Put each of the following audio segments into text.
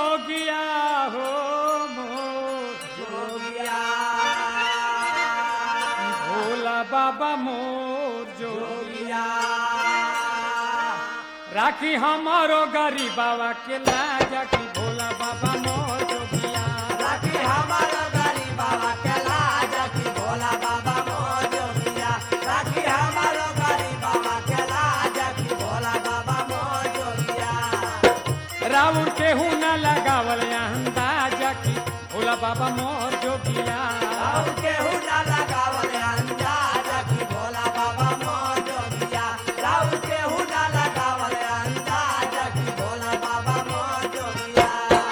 जोगिया हो मोर जोगिया भोला बाबा मोर जोगिया राखी हमारो गरीबावा के लाजा की भोला बाबा मोर जोगिया राखी हमारो गरीबावा के लाजा की भोला बाबा मोर जोगिया राखी हमारो गरीबावा के लाजा की भोला बाबा मोर जोगिया राउर केहू न लगावल अंदाजा की भोला बाबा मोर जोगिया राउर केहू न लगावल अंदाजा की भोला बाबा मोर जोगिया राउर केहू न लगावल अंदाजा की भोला बाबा मोर जोगिया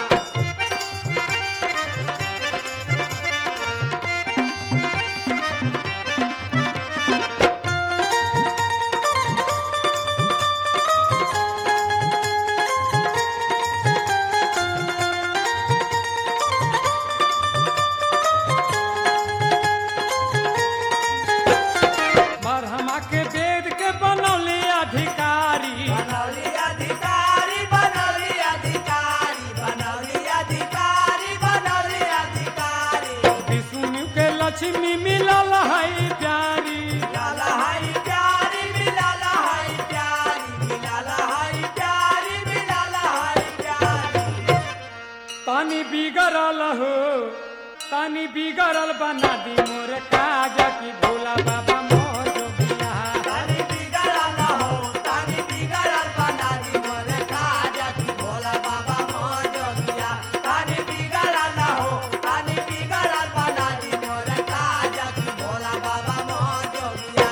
मरहमा के वेद के बनौले अधिकारी बनौली अधिकारी बनौली अधिकारी बनौली अधिकारी बनौली अधिकारी विष्णु के लक्ष्मी मिलल है प्यारी मिलाल हाई प्यारी मिलाल हाई प्यारी मिलाल हाई प्यारी मिलाल हाई प्यारी तानी बिगड़ल हो तानी बिगड़ल बना दी मोर काजा की भोला बाबा मोर जोगिया तानी बिगड़ल हो तानी बिगड़ल बना दी मोर काजा की भोला बाबा मोर जोगिया तानी बिगड़ल हो तानी बिगड़ल बना दी मोर काजा की भोला बाबा मोर जोगिया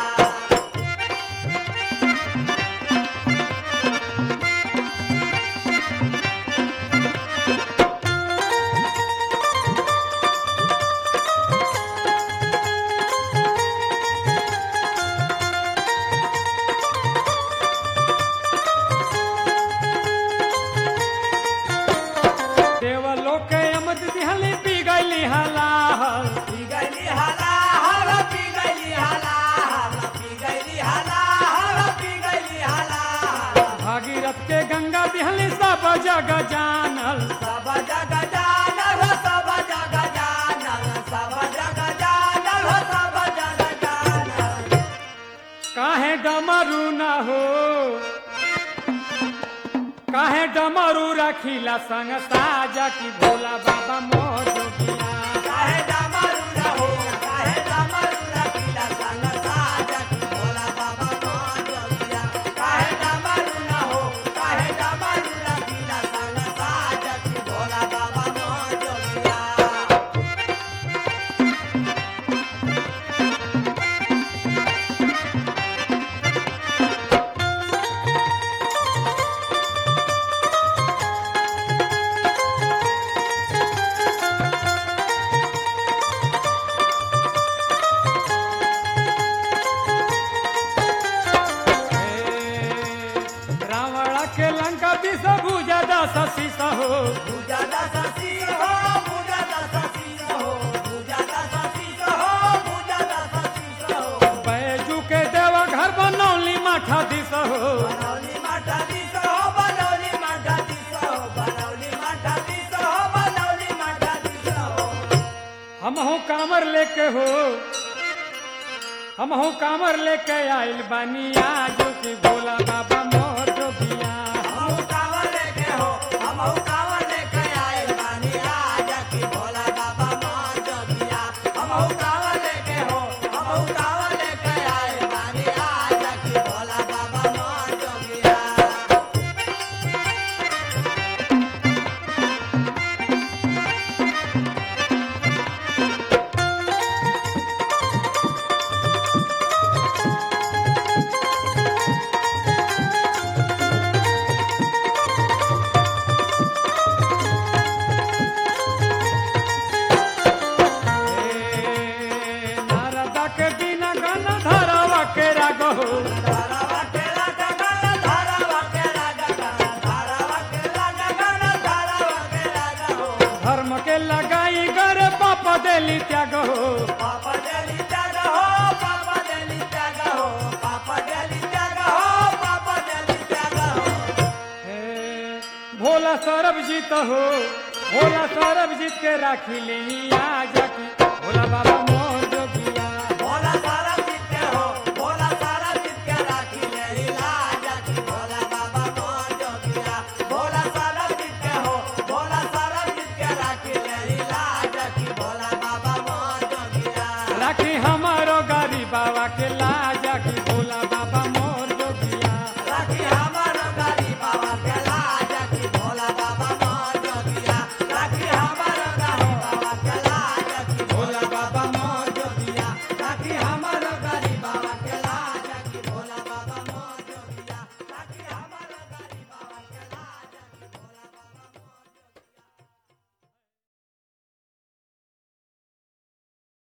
देवलोक के अमद दिहली बिगली हलाहल पी गईली हाला हवा पी गईली हाला हवा पी गईली हाला हवा पी गईली हाला भागीरथ के गंगा दिहली सब जग जानल सब जग जानल हो सब जग जानल सब जग जानल हो सब जग जानल काहे डमरू न हो काहे डमरू रखीला संग साजा की भोला बाबा मोर जोगिया काहे डमरू रहो काहे डमरू रखीला संग साजा की भोला बाबा मोर जोगिया काहे डमरू न हो काहे डमरू रखीला संग साजा की भोला बाबा मोर जोगिया रावण के लंका दिस भुजा दस शीस हो पूजा दस शीस हो पूजा दस शीस हो पूजा दस शीस हो पूजा दस शीस हो बैजू के देवा घर बनौली माठा दिस हो बनौली माठा दिस हो बनौली माठा दिस हो बनौली माठा दिस हो बनौली माठा दिस हो हमहू कामर लेके हो हमहू कामर लेके आइल बानी आज की भोला बाबा मोर जोगिया हमहु कांवर लेके हो हमहु कांवर लेके आए बानी आजा की भोला बाबा मोर जोगिया हमहु कांवर लेके हो हमहु कांवर लेके आए बानी आजा की भोला बाबा मोर जोगिया नारदा के बिना गन धरवा के राग हो धारावा केला गगन धारावा केला गगन धारावा केला गगन धारावा केला गहो धर्म के लगाई गर पाप देली त्याग हो पापा देली त्याग हो पापा देली त्याग हो पापा देली त्याग हो पापा देली त्याग हो भोला सरबजीत हो, भोला सरबजीत के राखी ले आजा की भोला बाबा